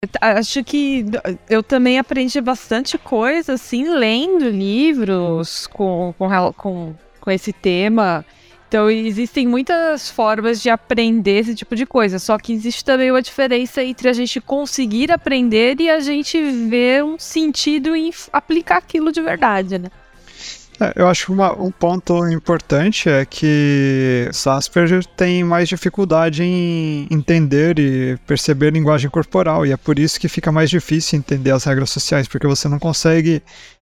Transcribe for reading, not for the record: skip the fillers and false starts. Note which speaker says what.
Speaker 1: Acho que eu também aprendi bastante coisa, assim, lendo livros com esse tema. Então, existem muitas formas de aprender esse tipo de coisa, só que existe também uma diferença entre a gente conseguir aprender e a gente ver um sentido em aplicar aquilo de verdade, né?
Speaker 2: Eu acho que um ponto importante é que os Asperger tem mais dificuldade em entender e perceber linguagem corporal, e é por isso que fica mais difícil entender as regras sociais, porque você não consegue